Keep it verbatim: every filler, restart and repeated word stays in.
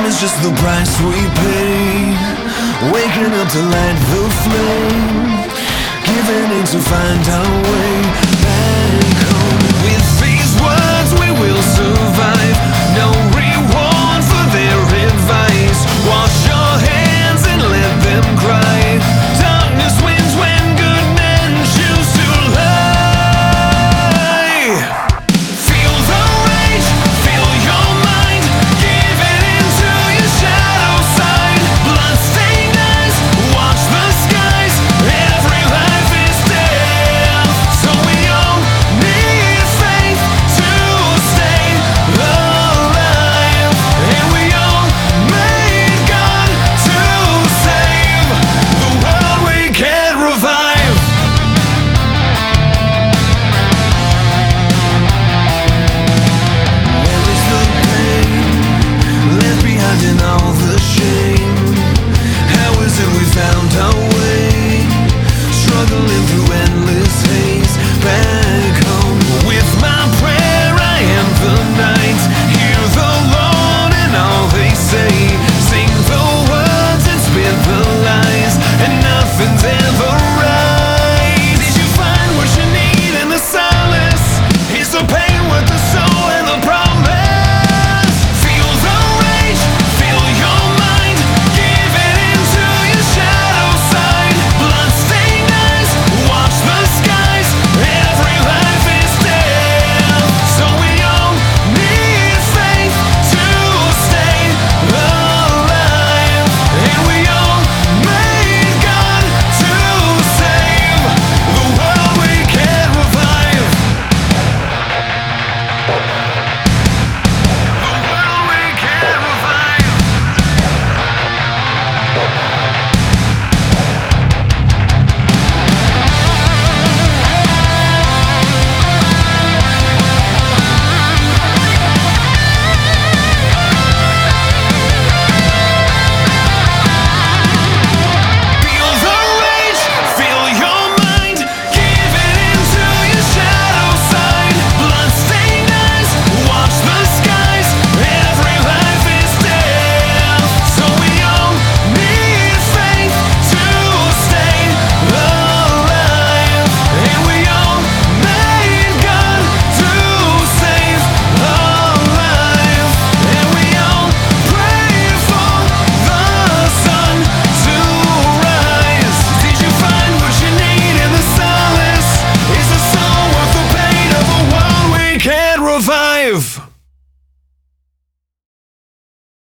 is just the price we pay. Waking up to light the flame, giving in to find our way back home. With these words we will survive. No reward for their advice. Wash your hands and let them cry. Darkness wins when good men choose to lie. Feel the rage, feel your mind, give it into your shadow side. Bloodstained eyes, watch the skies. Every life is death, so we all need faith to stay alive. And we all made God to save the world we can't revive. Where is the pain left behind in all the shame? How is it we found our way, struggling through endless haze back home? With my prayer I am the night, hear the Lord and all they say. Sing the words and spit the lies, and nothing's ever right. Did you find what you need in the solace? Is the pain worth the soul and the promise? Feel the rage, feel your mind, give it into your shadow side. Bloodstained eyes, watch the skies. Every life is death, so we all need faith to stay alive. And we all made God to save the world we can't revive. The world we can't revive. Feel the rage, feel your mind, give it into your shadow side. Bloodstained eyes, watch the skies. Every life is death, so we all need faith to stay alive. And we all made God to save alive. And we all pray for the sun to rise. Did you find what you need in the solace? Is the soul worth the pain of a world we can't revive?